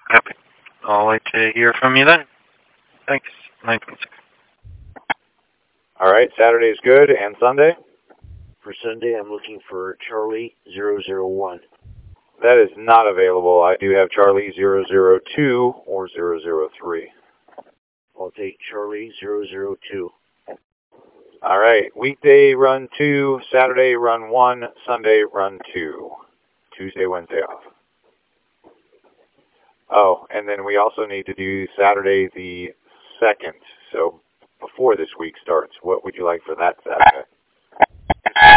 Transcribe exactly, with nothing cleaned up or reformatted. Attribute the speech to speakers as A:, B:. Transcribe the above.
A: Happy. I'll wait to hear from you then. Thanks. nine twenty-six.
B: All right, Saturday is good, and Sunday?
C: For Sunday, I'm looking for Charlie zero zero one.
B: That is not available. I do have Charlie zero zero two or zero zero three.
C: I'll take Charlie zero zero two.
B: All right, weekday run two, Saturday run one, Sunday run two. Tuesday, Wednesday off. Oh, and then we also need to do Saturday the second, so before this week starts. What would you like for that Saturday?